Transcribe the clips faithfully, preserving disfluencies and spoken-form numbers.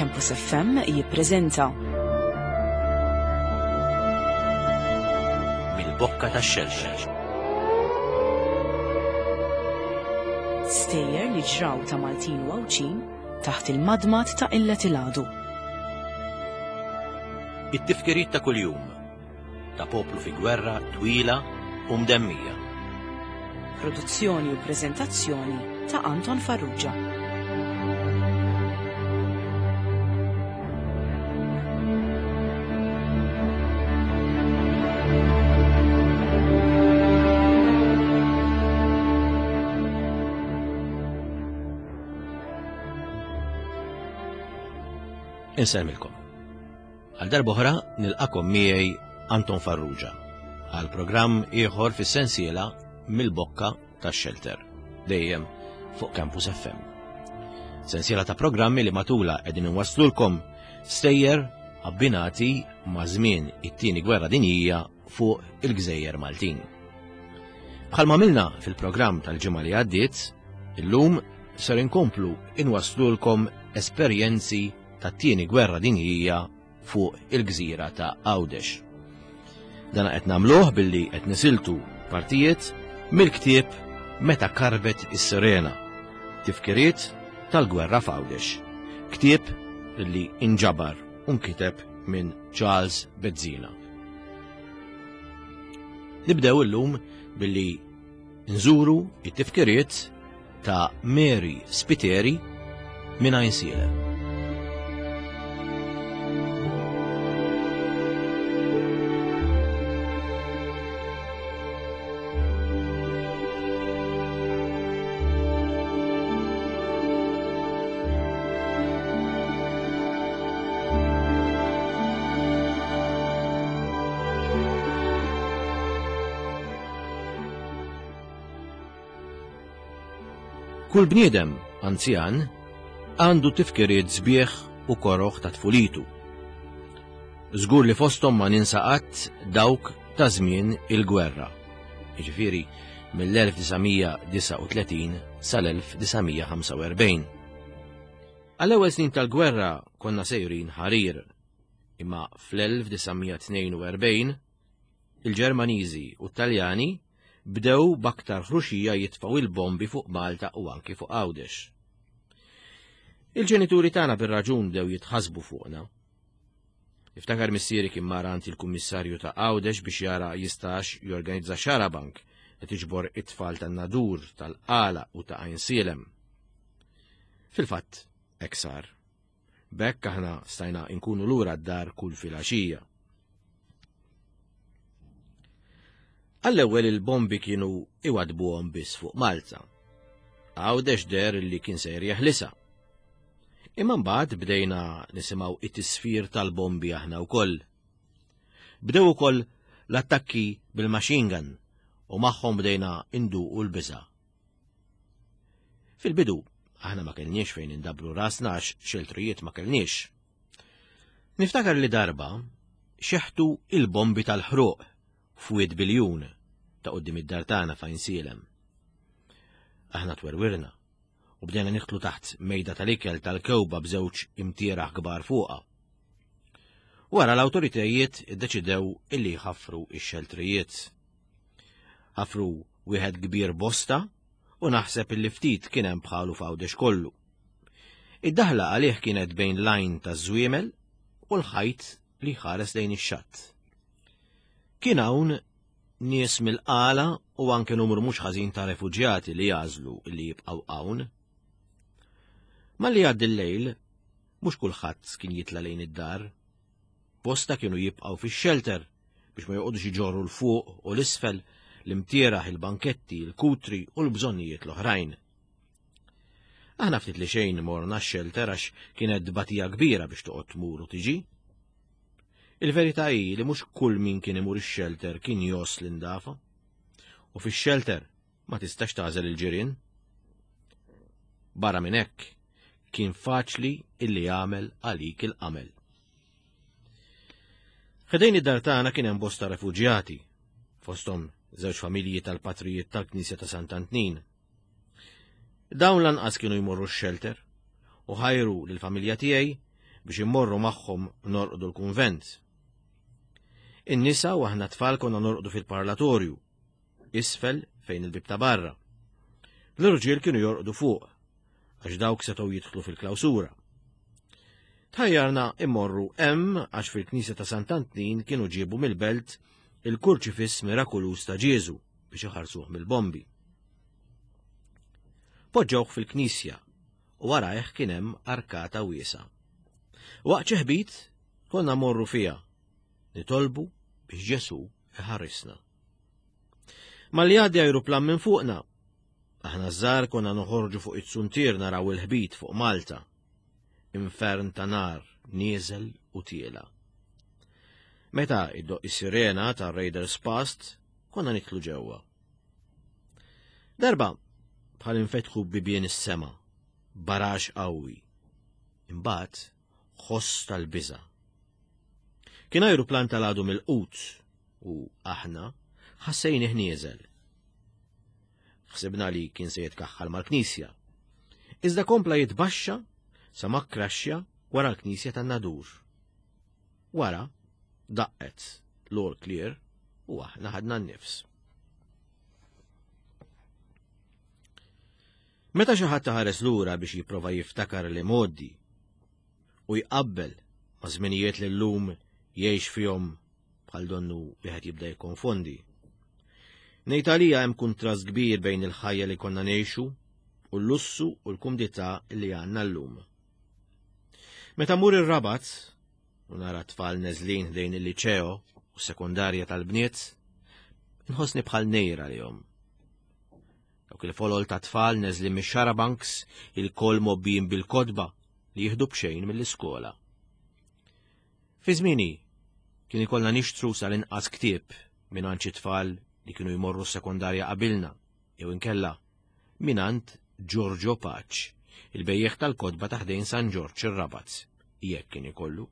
Campus F M jippreżenta Mill-bokka tax-xelter. Stejjer li ġraw ta' Maltin u Awċin taħt il-madmat ta' Illet il-Għadu. It-tifkiriet ta' kuljum ta' poplu fi gwerra twila u mdemmija. Produzzjoni u preżentazzjoni ta' Anton Farrugia. Inselmilkom. Għal darba oħra nilqakom miegħi Anton Farrugia għal programm ieħor fis-sensiela mill-bokka tax-xelter, dejjem fuq Campus F M. Sensiela ta' programmi li matula qegħdin inwasslulkom stejjer abbinati ma' żmien it-tieni gwerra dinjija fuq il-Gżejjer Maltin. Bħalma għamilna fil-programm tal-ġimgħa li għaddiet, illum ser inkomplu inwasslulkom esperjenzi tat-tieni gwerra dinjija fuq il-gżira ta' Għawdex. Dan qed nagħmluh billi qed nisiltu partijiet mill-ktieb Meta karbet is-sirena, tifkiriet tal-gwerra f'Għawdex. Ktieb li inġabar u nkiteb minn Charles Bezzina. Nibdew illum billi nżuru it-tifkiriet ta' Mary Spiteri minn Għajnsielem. Kull bniedem anzjan għandu tifkiriet sbieħ u koroħ ta' tfulitu. Żgur li fosthom ma ninsaqat dawk ta' żmien il-gwerra, jiġifieri mill-elf tisa' disa' u tletin sal-elf tisa' ħamsa u erbgħin. Għall-ewwel snin tal-gwerra konna sejrin ħarir, imma fl-elf tisa' tnejn u erbgħin il-Ġermaniżi u t-Taljani bdew b'aktar ħruxija jitfgħu il-bombi fuq Malta u anki fuq Għawdex. Il-ġenituri tagħna bir-raġun bdew jitħasbu fuqna. Iftakar missieri kien mara għand il-kummissarju ta' Għawdex biex jara jistax jorganizza xarabank li tiġbor it-tfal tan-Nadur, tal-Qala u ta' Għajnsielem. Fil-fatt, hekk sar. B'hekk aħna stajna nkunu lura d-dar kull filgħaxija. Għall-ewwel il-bombi kienu iwadbuhom biss fuq Malta. Għawdex der li kien sejr jeħlisa. Imma mbagħad bdejna nisimgħu it-tisfir tal-bombi aħna wkoll. Bdew ukoll l-attakki bil-machine gun u magħhom bdejna induqu l-biża'. Fil-bidu aħna ma kellniex fejn indabru rasna għax xeltrijiet ma kellniex. Niftakar li darba xeħtu il-bombi tal-ħruq f'wied biljun ta' qudiem id-dar tagħna f'Għajnsielem. Aħna twerwirna u bdejna niħtlu taħt mejda tal-ikel tal-kewba b'żewġ imtieraħ kbar fuqha. Wara l-awtoritajiet iddeċidew illi jħaffru x-xeltrijiet. Ħafru wieħed kbir bosta u naħseb illi ftit kien hemm bħalu f'Għawdex kollu. Id-daħla għalih kienet bejn lajn taż-żwiemel u l-ħajt li ħares lejn ix-xatt. Kien hawn nies mill-Qala u anke numru mhux ħażin ta' refuġjati li jażlu li jibqgħu hawn. Malli għaddi l-lejl, mhux kulħadd kien jitla lejn id-dar. Bosta kienu jibqgħu fix-xelter biex ma joqgħodux jiġorru l-fuq u l-isfel l-imtieraħ, il-banketti, il-kutri u l-bżonnijiet l-oħrajn. Aħna ftit li xejn morna x-xelter għax kienet dbatija kbira biex toqgħod tmur u tiġi. Il-verità hi li mhux kull min kien imur ix-xelter kien jos l-indafa, u fix-xelter ma tistax tagħżel il-ġirien. Barra minn hekk kien faċli illi jagħmel għalik il-qamel. Ħdejn id-dar tagħna kien hemm bosta refuġjati, fosthom żewġ familji tal-patrijiet tal-Knisja ta' Sant'Antnin. Dawn lanqas kienu jmorru x-xelter u ħajru lill-familja tiegħi biex immorru magħhom norqdu l-kunvent. In-nisa u aħna tfal konna norqdu fil-parlatorju, isfel fejn il-bib ta' barra. L-irġiel kienu jorqdu fuq, għax dawk setgħu jidħlu fil-klawsura. Tħajjarna immorru hemm għax fil-Knisja ta' Sant'Antin kienu ġiebu mill-belt il-kurċifiss mirakulus ta' Ġesu biex iħarsuh mill-bombi. Poġġewh fil-Knisja u warajh kien hemm arkata wiesa'. Waqt ċeħbit konna morru fiha, nitolbu biex Ġesu iħarrisna. Malli għaddi ajruplan minn fuqna, aħna żgħar konna noħorġu fuq it-suntir naraw il-ħbit fuq Malta. Infern ta' nar nieżel u tiela. Meta iddoq is-sirena ta' Raiders Past, konna nitlu ġewwa. Darba bħal infetħu bibien is-sema, barax qawwi. Imbagħad ħoss tal-biża'. Kien ajruplan tal-għadu mill-qut u aħna ħassejnih nieżel. Ħsibna li kien se jitkaħħal mal-Knisja. Iżda kompla jitbaxxa sa ma kraxxa wara l-Knisja tan-Nadur. Wara daqqet l-all clear u aħna ħadna n-nifs. Meta xi ħadd taħares lura biex jipprova jiftakar li modi u jqabbel ma' żminijiet li llum jgħix fihom bħal donnu wieħed jibda jikkonfondi. Ngħid għalija hemm kuntrast kbir bejn il-ħajja li konna ngħixu u l-lussu u l-kumdità li għandna llum. Meta mur ir-Rabat u nara tfal neżlin ħdejn il-liċeo u sekundarja tal-bniet, inħossni bħal nejra għalihom. Dawk il-folol ta' tfal neżlin mix-xarabanks il-kol mobbijin bil-kodba li jieħdu b'xejn mill-iskola. Fi żmieni kien ikollna nixtru sal-inqas ktieb mingħand xi tfal li kienu jmorru s-sekundarja qabilna, jew inkella minant Giorgio Paċ, il-bejjeħ tal-kodba taħdejn San Ġorġ ir-Rabat, jekk kien ikollu.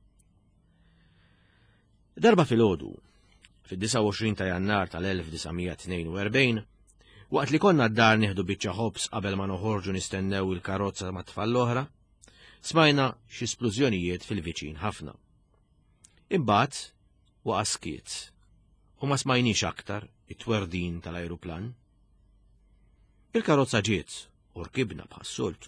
Darba filgħodu, fid-disa' u għoxrin ta' Jannar tal-elf disajn tnejn u erbgħin, waqt li konna d-dar nieħdu biċċa ħobs qabel ma noħorġu nistennew il-karozza ma' tfal l-oħra, smajna xi splużjonijiet fil-viċin ħafna. Imbagħad waqa' skiet u ma smajniex aktar it-twerdin tal-ajruplan. Il-karozza ġiet u rkibna bħas-soltu.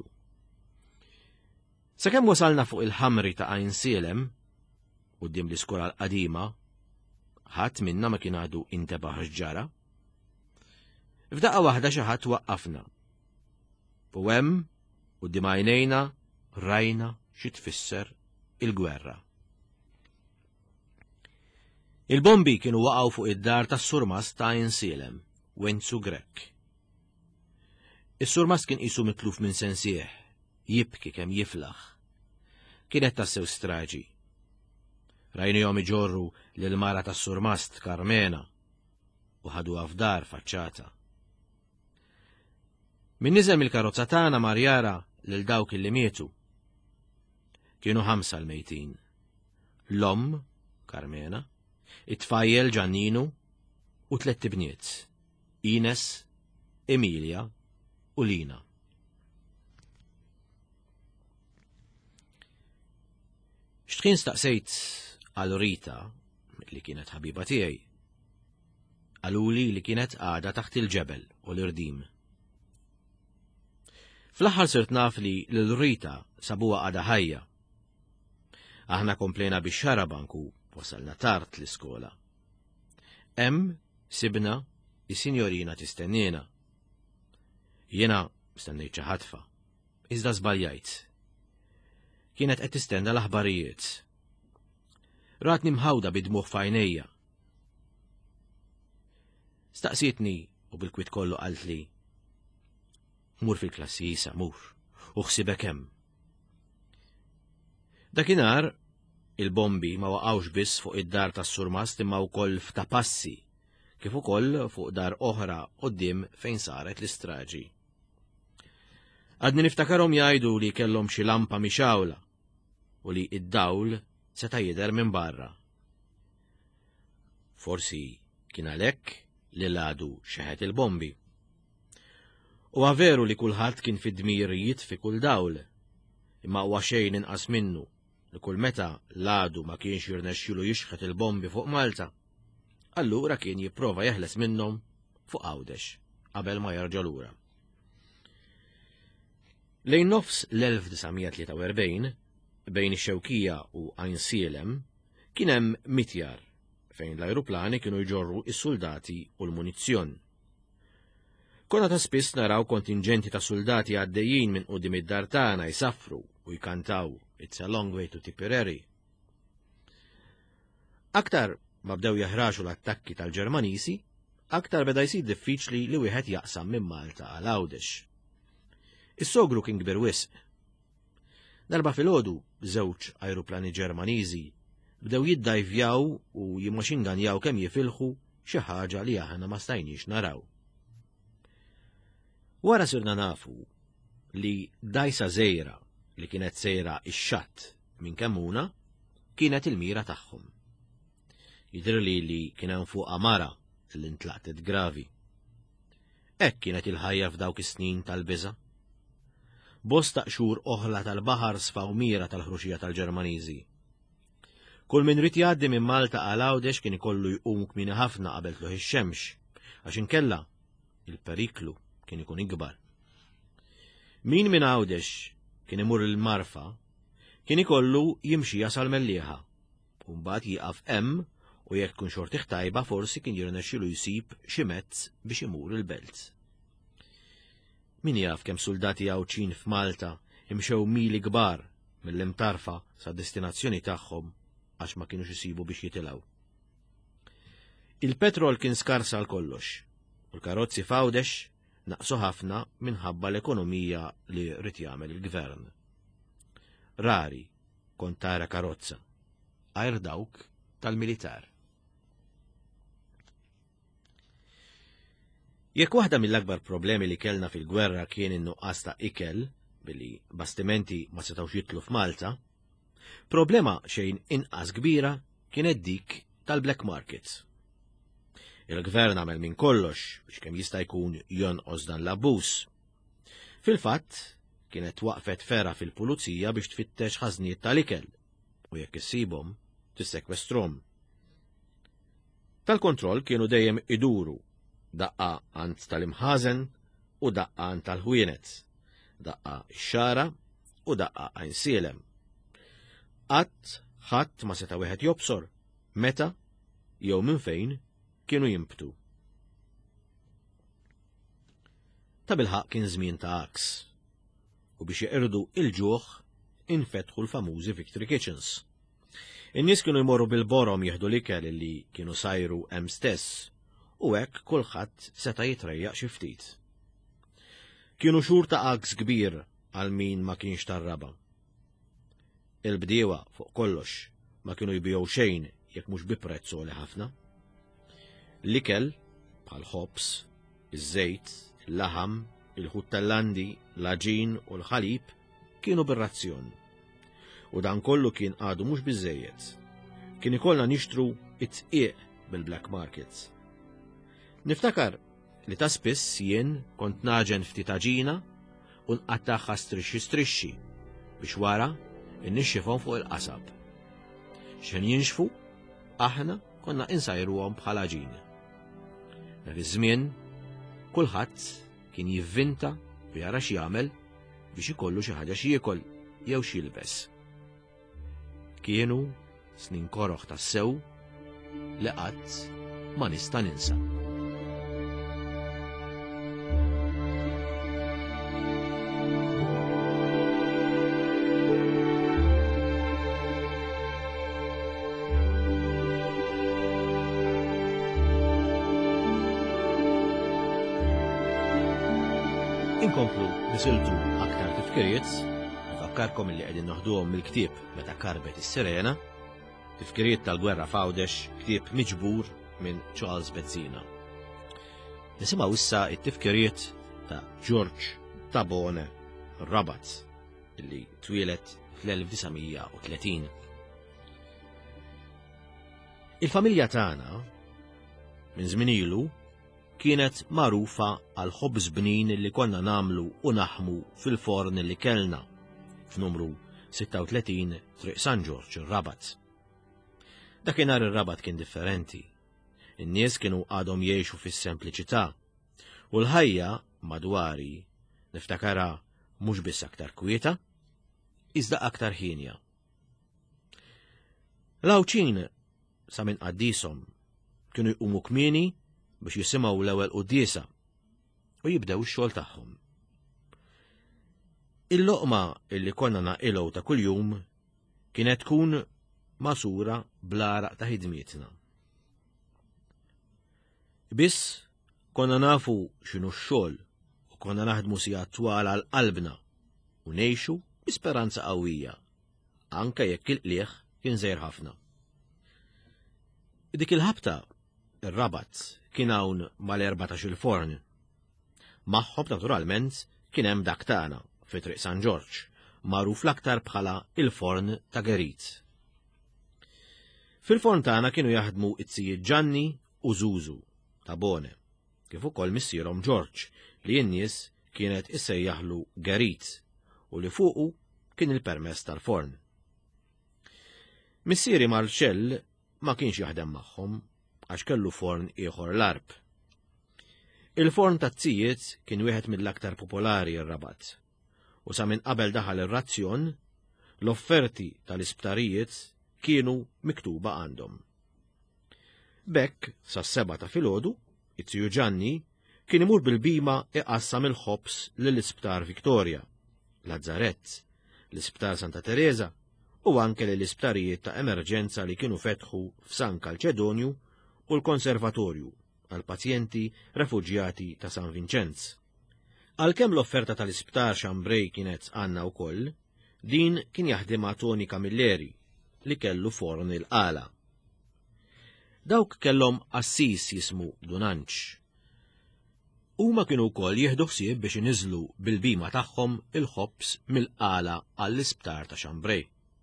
Sakemm wasalna fuq il-ħamri ta' Għajn Sielem, quddiem l-iskola l-qadima, ħadd minna ma kien għadu intebaħ x'ġara. F'daqqa waħda xi ħadd waqqafna. U hemm quddiem għajnejna rajna xi tfisser il-gwerra. Il-bombi kienu waqgħu fuq id-dar tas-surmas ta' Għajn Sielem, Wenzu Grek. Is-surmas kien qisu mitluf minn sensieħ, jibki kemm jiflaħ. Kienet tassew straġi. Rajnihom iġorru lil mara tas-surmast Karmena u ħaduha f'dar faċċata. Min niżel mill-karozza tagħna marjara lil dawk illi mietu. Kienu ħamsa l-mejtin. L-omm, Karmena, it-tfajjel Ġanninu u tliet tibniet, Ines, Emilja u Lina. X'tkien staqsejt għal Rita li kienet ħabiba tiegħi. Għaluli li kienet għada taħt il-ġebel u l-irdim. Fl-aħħar sirt naf li l-Rita sabuha għada ħajja. Aħna komplejna bix-xarabank u wasalna tard l-iskola. Hemm sibna is-sinjorina tistennina. Jiena stennejt xi ħatfa, iżda żbaljajt. Kienet qed tistenna l-aħbarijiet. Ratni mħawda bidmuħ f'għajnejja. Staqsitni u bil-kwit kollu qalt li mur fil-klassi jisa mur u ħsibek hemm. Dakinhar il-bombi ma waqgħux biss fuq id-dar tas-surmast imma wkoll f'ta' passi, kif ukoll fuq dar oħra quddiem fejn saret l-istraġi. Għadni niftakarhom jgħidu li kellhom xi lampa mixawla u li id-dawl seta' jidher minn barra. Forsi kien għalhekk li l-għadu xeħet il-bombi. U veru li kulħadd kien fid-dmir jitfi kull dawl, imma huwa xejn inqas minnu li kull meta l-għadu ma kienx jirnexxielu jixħet il-bombi fuq Malta, allura kien jipprova jeħles minnhom fuq Għawdex qabel ma jerġa' lura. Lejn nofs l-elf disajn tlieta u erbgħin bejn ix-Xewkija u Għajn Sielem kien hemm mitjar fejn l-ajruplani kienu jġorru is-soldati u l-munizzjon. Konna ta' spiss naraw kontingenti ta' soldati għaddejjin minn quddiem id-dar tagħna jsaffru u jkantaw It's a long way to Tipperary. Aktar ma bdew jaħraxu l-attakki tal-Ġermaniżi, aktar beda jsir diffiċli li wieħed jaqsam minn Malta għal Għawdex. Is-sogru kien kbir wisq. Darba filgħodu żewġ ajruplani Ġermaniżi bdew jiddajvjaw u jimmaxinganjaw kemm jifilħu xi ħaġa li aħna ma stajniex naraw. Wara sirna nafu li dajsa żgħira li kienet sejra ix-xatt minn kemmuna kienet il-mira tagħhom. Jidhirli li kien hemm fuqha mara li ntlaqtet gravi. Hekk kienet il-ħajja f'dawk is-snin tal-biża'. Bosta qxur oħla tal-baħar sfaw mira tal-ħruxija tal-Ġermaniżi. Kull min rid jgħaddi minn Malta għal Għawdex kien ikollu jqum kmieni ħafna qabel tluħ ix-xemx, għax inkella il-periklu kien ikun ikbar. Min minn Għawdex kien imur il-Marfa, kien ikollu jimxi jasal mellieħa, u mbagħad jieqaf hemm u jekk kun xortih tajba forsi kien jirnexxielu jsib xi mezz biex imur il-belt. Min jaf kemm soldati Għawċin f'Malta imxew mili kbar mill-imtarfa sa destinazzjoni tagħhom għax ma kienux isibu biex jitilgħu. Il-petrol kien skars għal kollox, u l-karozzi f'Għawdex naqsu ħafna minħabba l-ekonomija li rrid jagħmel il-gvern. Rari kont tara karozza, għajr dawk tal-militar. Jekk waħda mill-akbar problemi li kellna fil-gwerra kien in-nuqqas ta' ikel billi bastimenti ma setgħux jitlu f'Malta, problema xejn inqas kbira kienet dik tal-black markets. Il-gvern għamel minn kollox biex kemm jista' jkun jonqos dan l-abbuż. Fil-fatt, kienet waqfet fera fil-pulizija biex tfittex ħażniet tal-ikel u jekk issibhom tissekwestrom. Tal-kontroll kienu dejjem iduru daqqa għand tal-imħażen u daqqa għand tal-ħwienet, daqqa x-xara u daqqa Għajn Sielem. Qatt ħadd ma seta' wieħed jobsor meta jew minn fejn kienu jimbtu. Ta' bilħaq kien żmien ta' aks, u biex jeqirdu il-ġuħ infetħu l-famużi Victory Kitchens. In-nies kienu jmorru bil-borom jieħdu l-ikel li kienu sajru hemm stess, u hekk kulħadd seta' jitrejjaq xi ftit. Kienu xhur ta' aks kbir għal min ma kienx tar-raba. Il-bdiewa fuq kollox ma kienu jbigħu xejn jekk mhux bi prezz għoli ħafna. L-ikel bħal ħobs, iż-żejt, il-laħam, il-ħut tal-landi, l-aġin u l-ħalib kienu bir-razzjon. U dan kollu kien għadu mhux biżżejjed. Kien ikollna nixtru it-tqieq bil-black markets. Niftakar li ta' spiss jien kont naġen ftit aġina u nqattaħħa strixxi strixxi biex wara innixxifhom fuq il-qasab. X'in jinxfu, aħna konna insajruhom bħala ġin. Dak iż-żmien kulħadd kien jivvinta u jara x'jagħmel biex ikollu xi ħaġa xi jiekol jew xi jilbes. Kienu snin koroħ tas-sew li qatt ma nista' ninsa. Inkomplu nisiltu aktar tifkiriet, nfakkarkom li qegħdin naħduhom mill-ktieb meta karbet is-sirena, tifkiriet tal-gwerra f'Għawdex, ktieb miġbur minn Charles Bezzina. Nisimgħu issa t-tifkiriet ta' George Tabone Rabat, illi twilet fl-elf disajn u tletin. Il-familja tagħna minn żmien ilu kienet magħrufa għal ħobż bnin li konna namlu u naħmu fil-forn li kellna f'numru sitta u tletin triq San George ir-Rabat. Dakinhar ir-Rabat kien differenti. In-nies kienu għadhom jgħixu fis-sempliċità u l-ħajja madwari niftakara mhux biss aktar kwieta, iżda aktar ħinja. L-Għawċin sa minn qaddishom kienu jqumu kmieni biex jisimgħu l-ewwel qudiesa u jibdew ix-xogħol tagħhom. Il-loqma illi konna naqilgħu ta' kuljum kienet tkun masura bl-għaraq ta' ħidmietna. Biss konna nafu x'inhu x-xogħol u konna naħdmu sigħat twal għal qalbna u ngħixu b'isperanza qawwija, anke jekk il-qlieħ kien żgħir ħafna. Dik il-ħabta ir-Rabat kien hawn mal-erbatax il-forn. Magħhom naturalment kien hemm dak tagħna fi triq San George, magħruf l-aktar bħala il-forn ta' Gerit. Fil-forn tagħna kienu jaħdmu it-tzijiet Gianni u Zuzu ta' Bone, kif ukoll missierhom George li n-nies kienet issejjaħlu Gerit u li fuqu kien il-permess tal-forn. Missieri Marcell ma kienx jaħdem magħhom għax kellu forn ieħor l-arb. Il-forn tat-tzijiet kien wieħed mill-aktar popolari r-Rabat u sa minn qabel daħal ir-razzjon l-offerti tal-isptarijiet kienu miktuba għandhom. Bekk sas-seba ta' filgħodu it-Tiju Gianni kien imur bil-bima iqassam il-ħobs lill-Isptar Viktorja, Lazzarett, l-Isptar Santa Teresa u anke l-isptarijiet ta' emerġenza li kienu fetħu f'San Kalċedonju u l-Konservatorju għal pazjenti refuġjati ta' San Vincenz. Għalkemm l-offerta tal-isptar Xambrej kienet għandna wkoll, din kien jaħdimha Toni Camilleri li kellu forn il-qala. Dawk kellhom assis jismu Dunanċ. Huma kienu wkoll jieħdu ħsieb biex iniżlu bil-bima tagħhom il-ħobs mill-qala għall-isptar ta' Xambrej.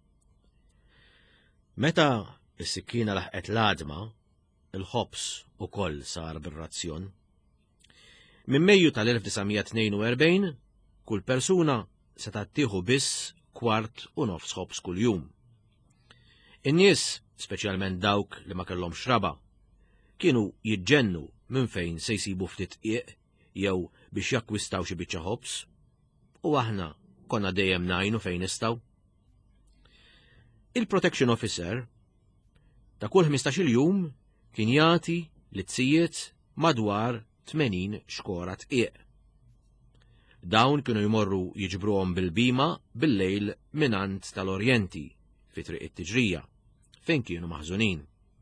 Meta s-sikkina laħqet l-għadma, il-ħobs ukoll sar bir-razzjon. Minn Mejju tal-elf tisgħemija tnejn u erbgħin, kull persuna seta' tieħu biss kwart u nofs ħobs kuljum. In-nies, speċjalment dawk li ma kellhomx raba, kienu jiġġennu minn fejn se jsibu ftit qiegħ jew biex jakkwistaw xi biċċa ħobs, u aħna konna dejjem ngħinu fejn nistgħu. Il-Protection Officer ta' kull ħmistax-il jum kien jagħti lit-tzijiet madwar tmenin xkora tqiegħ. Dawn kienu jmorru jiġbruhom bil-bima bil-lejl minant tal-Orjenti fi triq it-Tiġrija, fejn kienu maħżunin.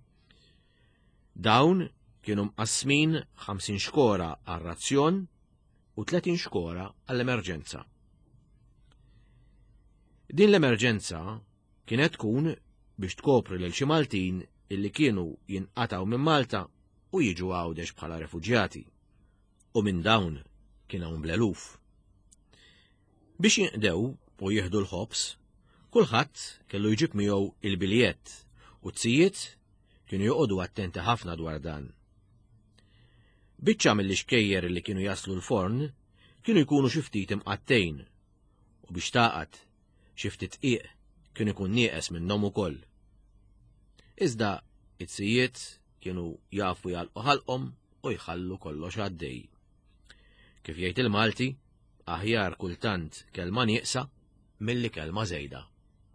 Dawn kienu mqassmin ħamsin xkora għar-razzjon u tletin xkora għall-emerġenza. Din l-emerġenza kienet tkun biex tkopri lil xi Maltin illi kienu jinqataw minn Malta u jiġu għawdex bħala refuġjati, u minn dawn kien hawn bl-eluf. Biex jinqdew u jieħdu l-ħobs, kulħadd kellu jġib miegħu il-biljett u t-tzijiet kienu joqogħdu attenti ħafna dwar dan. Biċċa mill-ixkejjer li kienu jaslu l-forn kienu jkunu xi ftit imqattejn u biex taqgħad xi ftit qiegħ kien ikun nieqes minnhom ukoll. Iżda it-tzijiet kienu jafu jgħalqu ħalqhom u jħallu kollox għaddej. Kif jgħid il-Malti, aħjar kultant kelma nieqsa milli kelma żejda.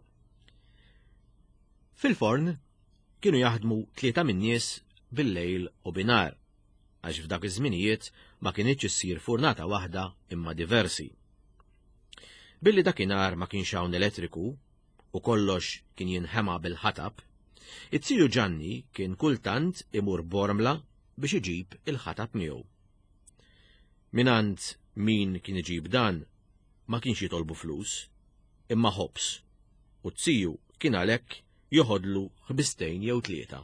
Fil-forn kienu jaħdmu tlieta min-nies bil-lejl u binar, għax f'dak iż-żminijiet ma kienitx issir furnata waħda imma diversi. Billi dakinhar ma kienx hawn elettriku u kollox kien jinħema bil-ħatab, it-Tiju Gianni kien kultant imur bormla biex iġib il-ħatab miegħu. Minant min kien iġib dan ma kienx jitolbu flus, imma ħobs, u t-Tiju kien għalhekk joħodlu ħbistejn jew tlieta.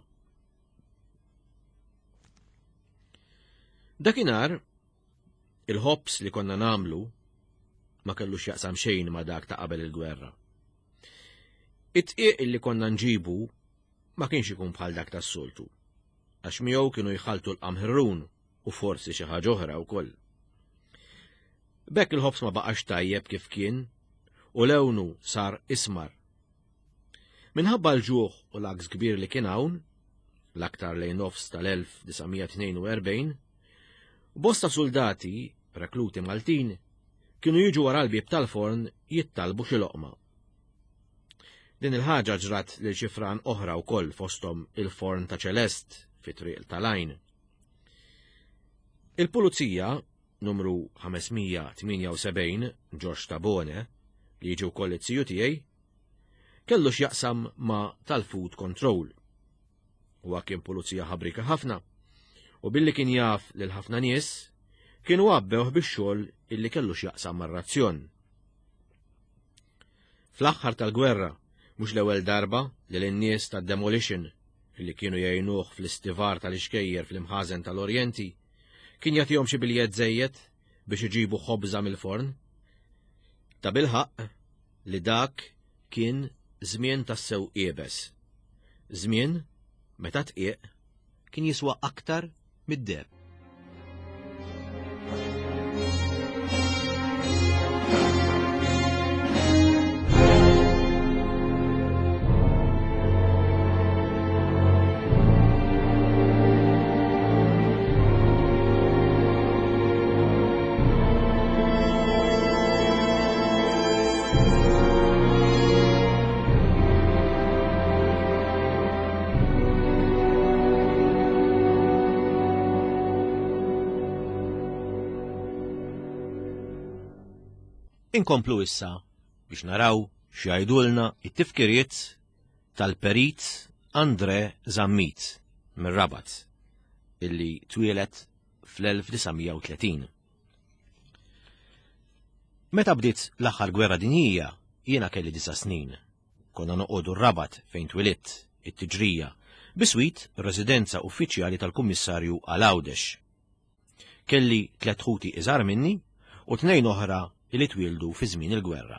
Dakinhar il-ħobs li konna namlu ma kellux jaqsam xejn ma dak ta' qabel il-gwerra. It-tqiegħ li konna nġibu ma kienx ikun bħal dak tas-soltu, għax miegħu kienu jħaltu l-qamħirrun u forsi xi ħaġa oħra wkoll. Bekk il-ħobs ma baqax tajjeb kif kien u lewnu sar ismar. Minħabba l-ġuħ u l-aks kbir li kien hawn, l-aktar lejn nofs tal-elf tisa' tnejn u erbgħin, bosta soldati, rekluti Maltin, kienu jiġu wara l-bib tal-forn jittalbu xi loqma. Din il-ħaġa ġrat lil xi fran oħra wkoll fosthom il-forn ta' Ċelest fit-triq tal-Għajn. Il-Pulizija numru ħamesmija tminja u sebgħin George Tabone, li jiġu wkoll it-tiju tiegħi, kellu x'jaqsam ma' tal-Food Control. Huwa kien pulizija ħabrika ħafna, u billi kien jaf lil ħafna nies kienu għabbewh bix-xogħol illi kellu x'jaqsam mar-razzjon. Fl-aħħar tal-gwerra, mhux l-ewwel darba li lin-nies tad-demolition illi kienu jgħinuh fl-istivar tal-ixkejjer fl-imħażen tal-Orjenti kien jagħtihom xi biljett żejjed biex iġibu ħobża mill-forn. Ta' bilħaq li dak kien żmien tas-sew qiebes. Żmien meta tqiegħ kien jiswa aktar mid-deheb. Inkomplu issa biex naraw x'jgħidulna it-tifkiriet tal-perit Andre Zammit mir-Rabat, illi twielet fl-elf tisa' u tletin. Meta bdiet l-aħħar gwerra dinjija, jiena kelli disa' snin. Konna noqogħdu r-Rabat fejn twielidt it-Tiġrija biswit residenza uffiċjali tal-Kummissarju għal Għawdex. Kelli tliet ħuti iżgħar minni u tnejn oħra li twildu fi żmien il-gwerra.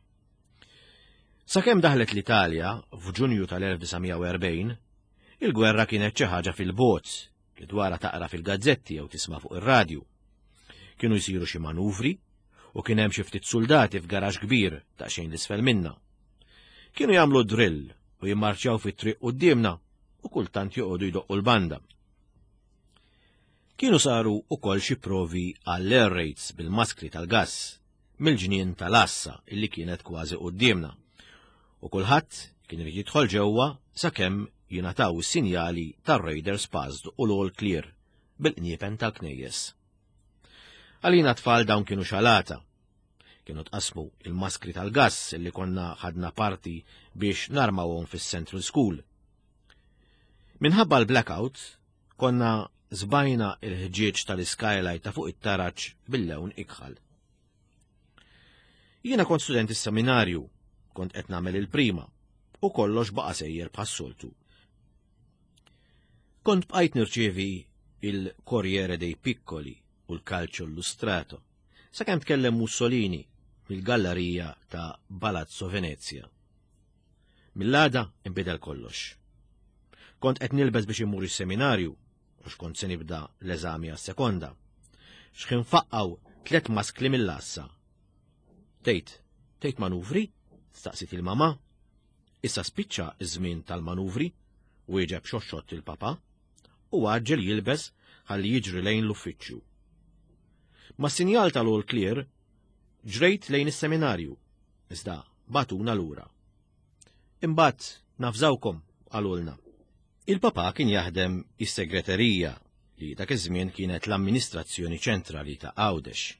Sakemm daħlet l-Italja f'Ġunju tal-elf tisa' u erbgħin, il-gwerra kienet xi ħaġa fil-bogħod li dwarha taqra fil-gazzetti jew tisma' fuq ir-radju. Kienu jsiru xi manuvri u kien hemm xi ftit soldati f'garaġġ kbir daqsxejn l-isfel minna. Kienu jagħmlu drill u jimmarċjaw fit-triq qudiemna u kultant joqogħdu jdoqqu l-banda. Kienu saru wkoll xi provi għall-air raids bil-maskri tal-gass mill-ġnien tal-Assa illi kienet kważi qudiemna, u kulħadd kien irid jidħol ġewwa sakemm jingħataw is-sinjali tar-Raiders Pass u l-All Clear bil-qniepen tal-knejjes. Għalina tfal dawn kienu xalata. Kienu tqasmu il-maskri tal-gass illi konna ħadna parti biex narmawhom fis-Central School. Minħabba l-blackout konna żbajna il-ħġieġ tal-skylight ta' fuq it-taraġġ bil-lewn ikħal. Jiena kont student is-seminarju, kont qed nagħmel il-prima, u kollox baqa' sejjer bħas-soltu. Kont bqajt nirċievi il-Corriere dei Piccoli u l-Calcio Illustrato, sakemm tkellem Mussolini mill-gallerija ta' Palazzo Venezia. Mill-għada inbidel kollox. Kont qed nilbes biex imur is-seminarju, u x'kont se nibda l-eżami għas-sekonda. X'ħinfaqqaw tliet maskli mill-Assa. Tgħid, tgħid manuvri? Staqsit il-mama. Issa spiċċa iż-żmien tal-manuvri, wieġeb xoxxott il-papa, u għaġġel jilbes ħalli jiġri lejn l-uffiċċju. Ma' sinjal tal-All Clear ġrejt lejn is-seminarju, iżda batuna lura. Imbagħad nafżawkom għalulna. Il-papa kien jaħdem is-segreterija li dak iż-żmien kienet l-amministrazzjoni ċentrali ta' Għawdex.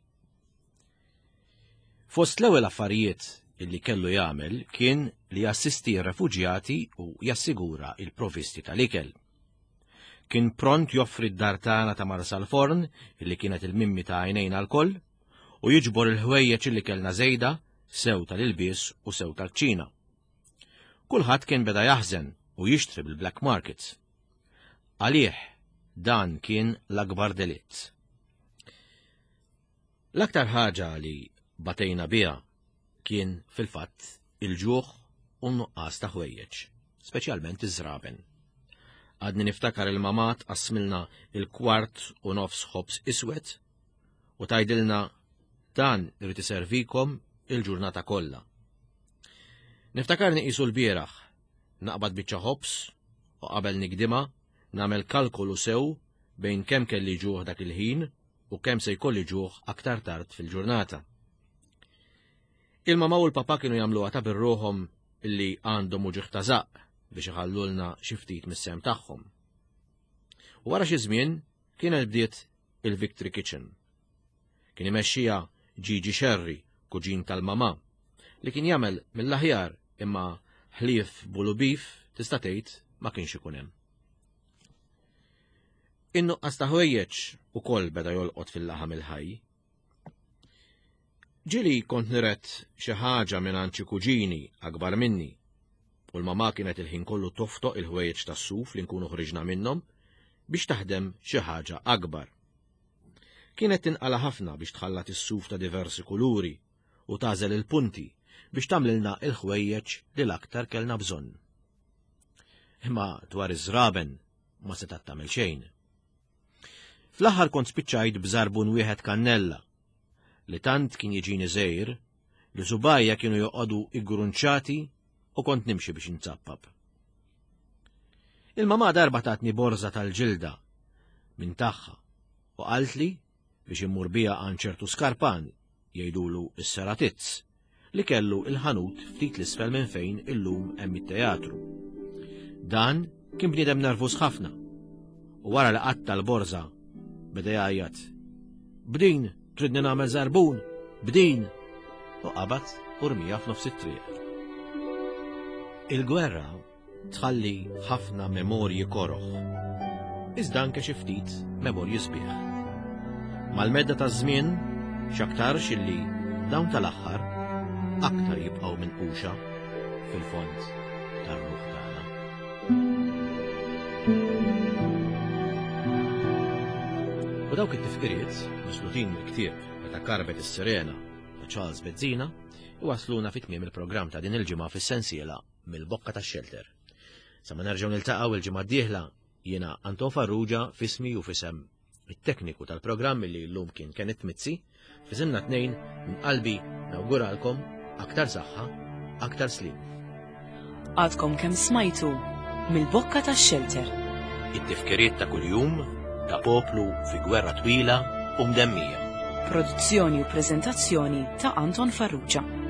Fost l-ewwel affarijiet illi kellu jagħmel kien li jassisti r-refuġjati u jassigura il-provisti tal-ikel. Kien pront joffri d-dar tagħna ta' Marsal Forn illi kienet il-mimmi ta' għajnejn għall-koll u jiġbor il-ħwejjeġ illi kellna żejda sew tal-ilbies u sew tal-ċina. Kulħadd kien beda jaħżen u jixtri bil-black markets. Għalih dan kien l-akbar delitt. L-aktar ħaġa li batejna biha kien fil-fatt il-ġuħ u n-nuqqas ta' ħwejjeġ, speċjalment iż-żraben. Għadni niftakar il-mamat qasmilna il-kwart u nofs ħobs iswed u tgħidilna dan irid iservikom il-ġurnata kollha Niftakarni qisu l-bieraħ, naqbad biċċa ħobs u qabel nikdima nagħmel kalkolu sew bejn kemm kelli ġuħ dak il-ħin u kemm se jkolli ġuħ aktar tard fil-ġurnata. Il-mama u l-papa kienu jagħmluha ta' birruħhom illi għandhom uġigħ ta' żaq biex iħallulna xi ftit mis-sehem tagħhom. U wara xi żmien kienet bdiet il-Victory Kitchen. Kien imexxija Gigi Sherry, kuġin tal-mama, li kien jagħmel mill-aħjar imma ħlief bulu beef tista' tgħid ma kienx ikun hemm. In-nuqqas ta' ħwejjeġ ukoll beda jolqot fil-laħam il-ħaj. Ġieli kont niret xi ħaġa mingħand xi kuġini akbar minni, u l-mama kienet il-ħin kollu toftoq il-ħwejjeġ tas-suf li nkunu ħriġna minnhom biex taħdem xi ħaġa akbar. Kienet tinqala ħafna biex tħallat is-suf ta' diversi kuluri u tażel il-punti biex tagħmlilna il-ħwejjeġ li l-aktar kellna bżonn. Imma dwar iż-żraben ma setat tagħmel xejn. Fl-aħħar kont spiċċajt b'żarbun wieħed kannella li tant kien jiġini żgħir li subajja kienu joqogħdu iggrunċati u kont nimxi biex inzappab. Il-mama darba tatni borza tal-ġilda minn tagħha u qaltli biex immur biha għand ċertu skarpan jgħidulu s-Seratizz li kellu il-ħanut ftit l-isfel minn fejn illum hemm it-teatru. Dan kien bniedem nervuż ħafna u wara li qatta l-borza beda jgħajjat. Bdin, tridni nagħmel żarbun, bdin! U qabad u rmija f'nofs it-triq. Il-gwerra tħalli ħafna memorji koroħ, iżda anke xi ftit memorji sbieħ. Mal-medda taż-żmien x'aktarx illi dawn tal-aħħar aktar jibqgħu minquxa fil-fond tar-ruħ tagħna. U dawk it-tifkiriet, mislutin mill-ktieb meta karbet is-sirena ta' Charles Bezzina, iwasluna fit-tmiem il-programm ta' din il-ġimgħa fis-sensiela mill-Bokka tax-Shelter. Sa ma nerġgħu niltaqgħu il-ġimgħa d-dieħla jiena Anton Farrugia fismi u fisem it-tekniku tal-programm li llum kien Kenneth Mizzi, fiżilna tnejn minn qalbi nawguralkom aktar saħħa, aktar slim. Għadkom kemm smajtu mill-Bokka tax-Shelter. It-tifkiriet ta' kuljum ta' poplu fi gwerra twila u mdemmija. Produzzjoni u preżentazzjoni ta' Anton Farrugia.